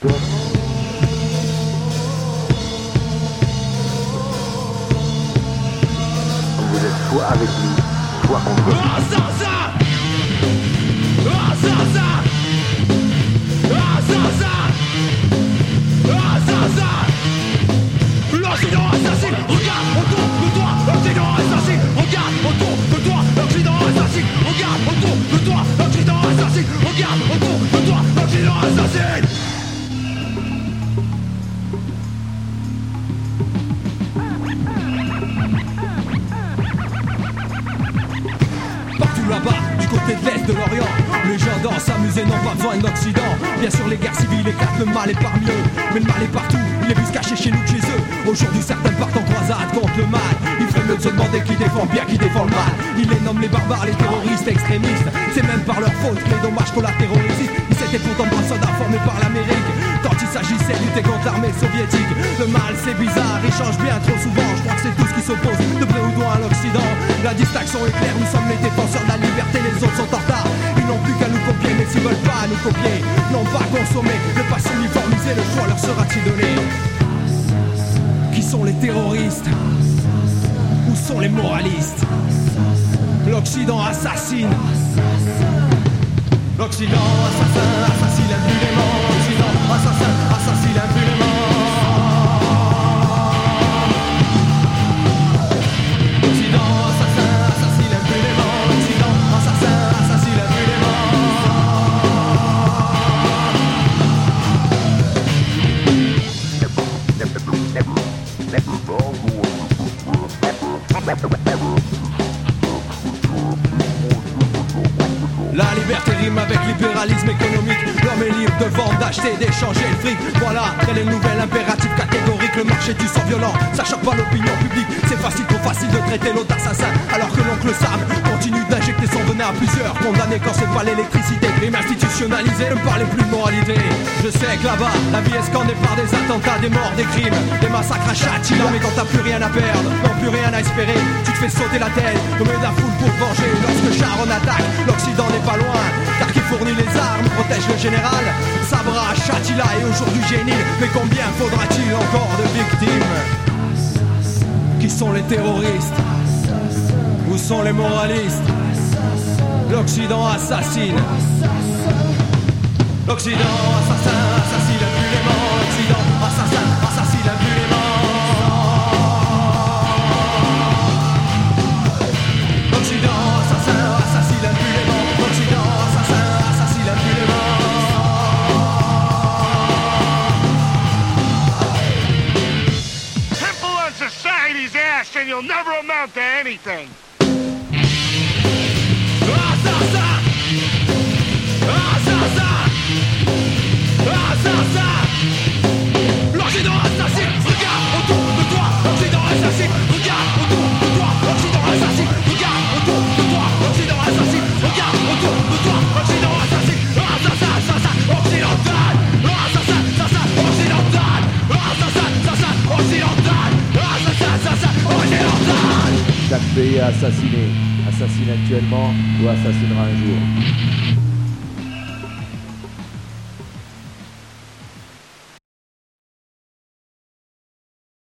Vous êtes soit avec nous, soit contre nous. L'Occident assassine, regarde autour de toi. L'Occident assassine, regarde autour de toi. L'Occident assassine, regarde autour de toi. L'Occident assassine, regarde autour de toi. L'Occident assassine. Partout là-bas, du côté de l'Est de l'Orient, les gens dansent, s'amuser, n'ont pas besoin d'Occident. Bien sûr les guerres civiles éclatent, le mal est parmi eux. Mais le mal est partout, il est plus caché chez nous que chez eux. Aujourd'hui certains partent en croisade contre le mal. Il ferait mieux de se demander qui défend bien, qui défend le mal. Ils les nomment les barbares, les terroristes, extrémistes. C'est même par leur faute que les dommages collatéraux existent. Ils s'étaient pourtant pas soldats formés par l'Amérique quand il s'agissait de lutter contre l'armée soviétique. Le mal c'est bizarre, il change bien trop souvent. Je crois que c'est tout ce qui s'oppose de près ou de loin à l'Occident. La distinction est claire, nous sommes les défenseurs de la liberté, les autres sont en retard. Ils n'ont plus qu'à nous copier, mais s'ils veulent pas nous copier, n'ont pas consommé, ne pas s'uniformiser, le choix leur sera-t-il donné? Qui sont les terroristes? Où sont les moralistes? L'Occident assassine. L'Occident assassin, assassine impunément. L'Occident assassin, assassine impunément. L'Occident assassin, assassine impunément. L'Occident assassin, assassine impunément. La liberté rime avec libéralisme économique. L'homme est libre de vendre, d'acheter, d'échanger le fric. Voilà, tel est le nouvel impératif catégorique. Le marché du sang violent, ça choque pas l'opinion publique. C'est facile, trop facile de traiter l'autre assassin. Alors que l'oncle Sam continue d'injecter son venin à plusieurs condamnés quand c'est pas l'électricité. Crime institutionnalisé, ne me parlez plus de moralité. Je sais que là-bas, la vie est scandée par des attentats, des morts, des crimes, des massacres à Châtillon. Mais quand t'as plus rien à perdre, non plus rien à espérer, tu te fais sauter la tête au milieu de la foule pour te venger. Lorsque Sharon attaque, l'Occident n'est pas loin, car qui fournit les armes, protège le général. Sabra, Shatila et aujourd'hui Génil. Mais combien faudra-t-il encore de victimes? Qui sont les terroristes? Où sont les moralistes? L'Occident assassine. L'Occident assassin, assassine impunément. L'Occident assassin, assassine impunément. L'Occident assassin, assassine impunément. L'Occident assassin, assassine impunément. Simple on society's ass and you'll never amount to anything. Assassin! Assassin! Assassin! L'Occident assassine, regarde autour de toi. L'Occident assassine, regarde autour de toi. L'Occident assassine, regarde autour de toi. L'Occident assassine, regarde autour de toi. L'Occident assassine, assassin, assassin, occidental. Assassin, assassin, occidental. Assassin, assassin, occidental. Assassin, assassin, occidental. Chaque pays a assassiné, assassine actuellement ou assassinera un jour.